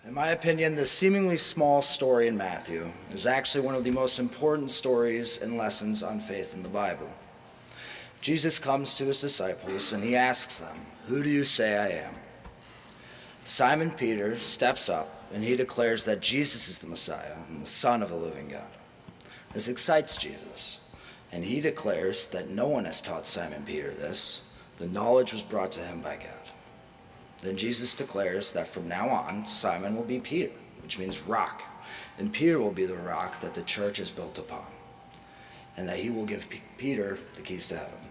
In my opinion, this seemingly small story in Matthew is actually one of the most important stories and lessons on faith in the Bible. Jesus comes to his disciples and he asks them, "Who do you say I am?" Simon Peter steps up and he declares that Jesus is the Messiah and the Son of the living God. This excites Jesus, and he declares that no one has taught Simon Peter this. The knowledge was brought to him by God. Then Jesus declares that from now on, Simon will be Peter, which means rock, and Peter will be the rock that the church is built upon, and that he will give Peter the keys to heaven.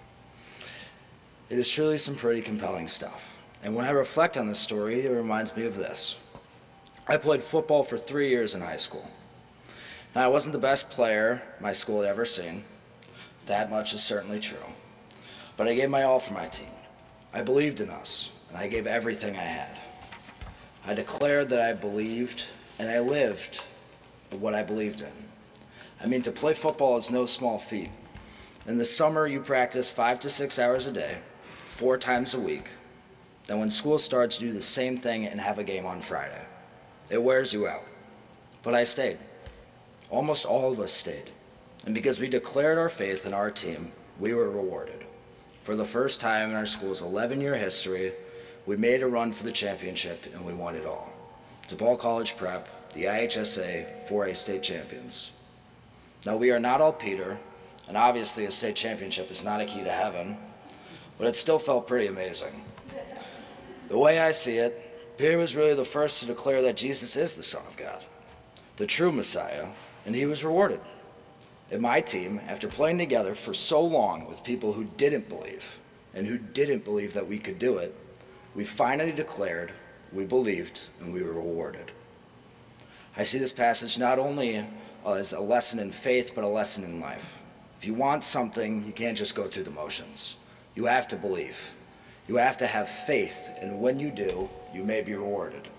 It is truly some pretty compelling stuff. And when I reflect on this story, it reminds me of this. I played football for 3 years in high school. Now, I wasn't the best player my school had ever seen. That much is certainly true. But I gave my all for my team. I believed in us, and I gave everything I had. I declared that I believed, and I lived what I believed in. I mean, to play football is no small feat. In the summer, you practice 5 to 6 hours a day, 4 times a week. Then when school starts, you do the same thing and have a game on Friday. It wears you out. But I stayed. Almost all of us stayed. And because we declared our faith in our team, we were rewarded. For the first time in our school's 11-year history, we made a run for the championship and we won it all. DePaul College Prep, the IHSA 4A state champions. Now, we are not all Peter, and obviously a state championship is not a key to heaven, but it still felt pretty amazing. The way I see it, Peter was really the first to declare that Jesus is the Son of God, the true Messiah, and he was rewarded. And my team, after playing together for so long with people who didn't believe, and who didn't believe that we could do it, we finally declared, we believed, and we were rewarded. I see this passage not only as a lesson in faith, but a lesson in life. If you want something, you can't just go through the motions. You have to believe. You have to have faith, and when you do, you may be rewarded.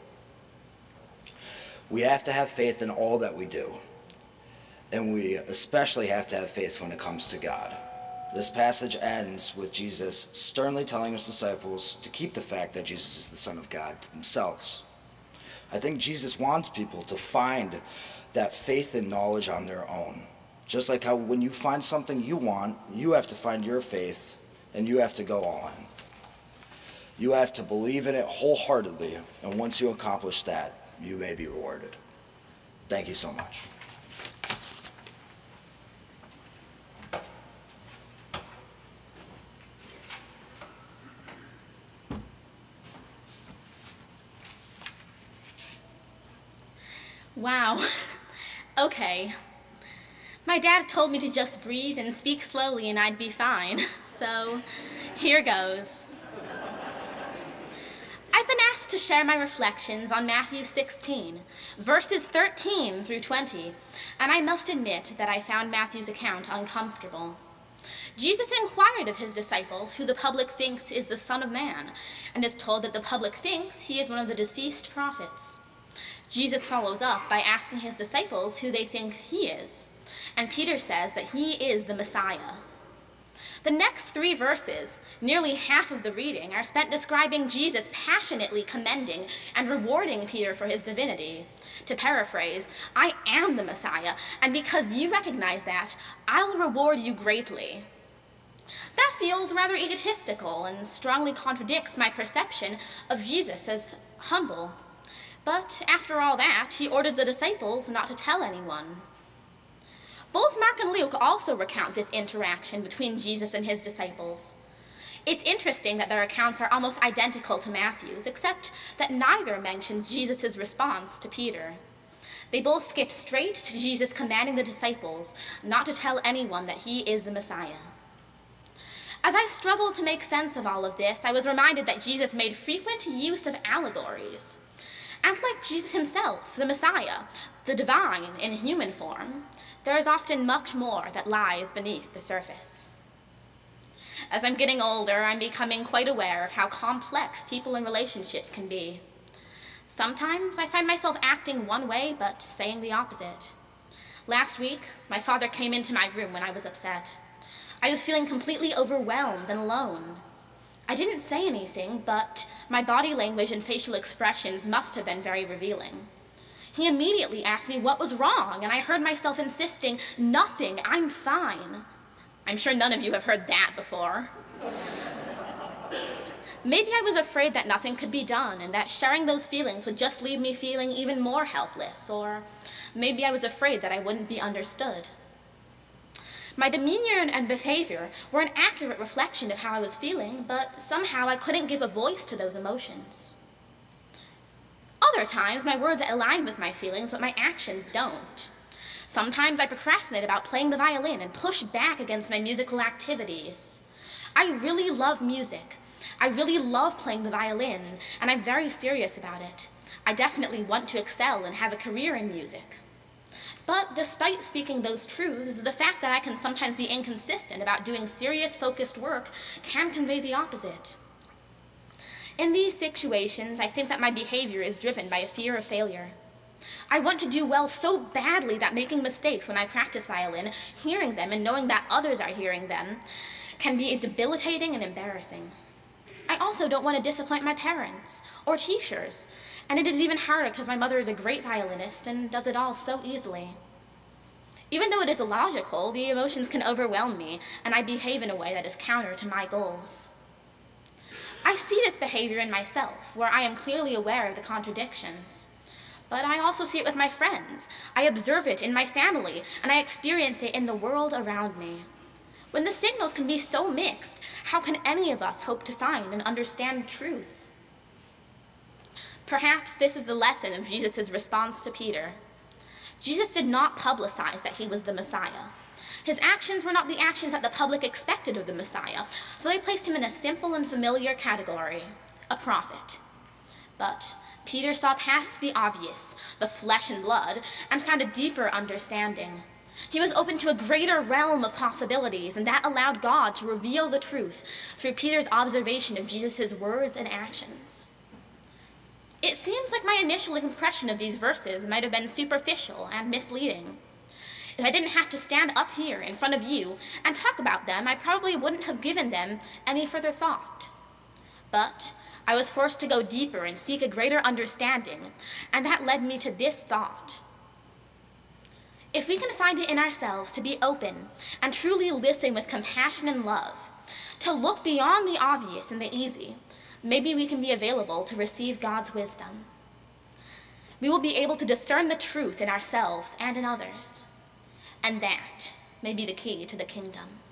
We have to have faith in all that we do, and we especially have to have faith when it comes to God. This passage ends with Jesus sternly telling his disciples to keep the fact that Jesus is the Son of God to themselves. I think Jesus wants people to find that faith and knowledge on their own. Just like how when you find something you want, you have to find your faith, and you have to go all in. You have to believe in it wholeheartedly, and once you accomplish that, you may be rewarded. Thank you so much. Wow. Okay. My dad told me to just breathe and speak slowly and I'd be fine. So, here goes. I've been asked to share my reflections on Matthew 16, verses 13 through 20, and I must admit that I found Matthew's account uncomfortable. Jesus inquired of his disciples who the public thinks is the Son of Man, and is told that the public thinks he is one of the deceased prophets. Jesus follows up by asking his disciples who they think he is, and Peter says that he is the Messiah. The next 3 verses, nearly half of the reading, are spent describing Jesus passionately commending and rewarding Peter for his divinity. To paraphrase, I am the Messiah, and because you recognize that, I'll reward you greatly. That feels rather egotistical and strongly contradicts my perception of Jesus as humble. But after all that, he ordered the disciples not to tell anyone. Both Mark and Luke also recount this interaction between Jesus and his disciples. It's interesting that their accounts are almost identical to Matthew's, except that neither mentions Jesus' response to Peter. They both skip straight to Jesus commanding the disciples not to tell anyone that he is the Messiah. As I struggled to make sense of all of this, I was reminded that Jesus made frequent use of allegories. And like Jesus himself, the Messiah, the divine in human form, there is often much more that lies beneath the surface. As I'm getting older, I'm becoming quite aware of how complex people and relationships can be. Sometimes I find myself acting one way, but saying the opposite. Last week, my father came into my room when I was upset. I was feeling completely overwhelmed and alone. I didn't say anything, but my body language and facial expressions must have been very revealing. He immediately asked me what was wrong, and I heard myself insisting, "Nothing, I'm fine." I'm sure none of you have heard that before. Maybe I was afraid that nothing could be done and that sharing those feelings would just leave me feeling even more helpless, or maybe I was afraid that I wouldn't be understood. My demeanor and behavior were an accurate reflection of how I was feeling, but somehow I couldn't give a voice to those emotions. Other times, my words align with my feelings, but my actions don't. Sometimes I procrastinate about playing the violin and push back against my musical activities. I really love music. I really love playing the violin, and I'm very serious about it. I definitely want to excel and have a career in music. But despite speaking those truths, the fact that I can sometimes be inconsistent about doing serious, focused work can convey the opposite. In these situations, I think that my behavior is driven by a fear of failure. I want to do well so badly that making mistakes when I practice violin, hearing them and knowing that others are hearing them, can be debilitating and embarrassing. I also don't want to disappoint my parents or teachers, and it is even harder because my mother is a great violinist and does it all so easily. Even though it is illogical, the emotions can overwhelm me, and I behave in a way that is counter to my goals. I see this behavior in myself, where I am clearly aware of the contradictions. But I also see it with my friends. I observe it in my family, and I experience it in the world around me. When the signals can be so mixed, how can any of us hope to find and understand truth? Perhaps this is the lesson of Jesus' response to Peter. Jesus did not publicize that he was the Messiah. His actions were not the actions that the public expected of the Messiah, so they placed him in a simple and familiar category, a prophet. But Peter saw past the obvious, the flesh and blood, and found a deeper understanding. He was open to a greater realm of possibilities, and that allowed God to reveal the truth through Peter's observation of Jesus' words and actions. It seems like my initial impression of these verses might have been superficial and misleading. If I didn't have to stand up here in front of you and talk about them, I probably wouldn't have given them any further thought. But I was forced to go deeper and seek a greater understanding, and that led me to this thought. If we can find it in ourselves to be open and truly listen with compassion and love, to look beyond the obvious and the easy, maybe we can be available to receive God's wisdom. We will be able to discern the truth in ourselves and in others, and that may be the key to the kingdom.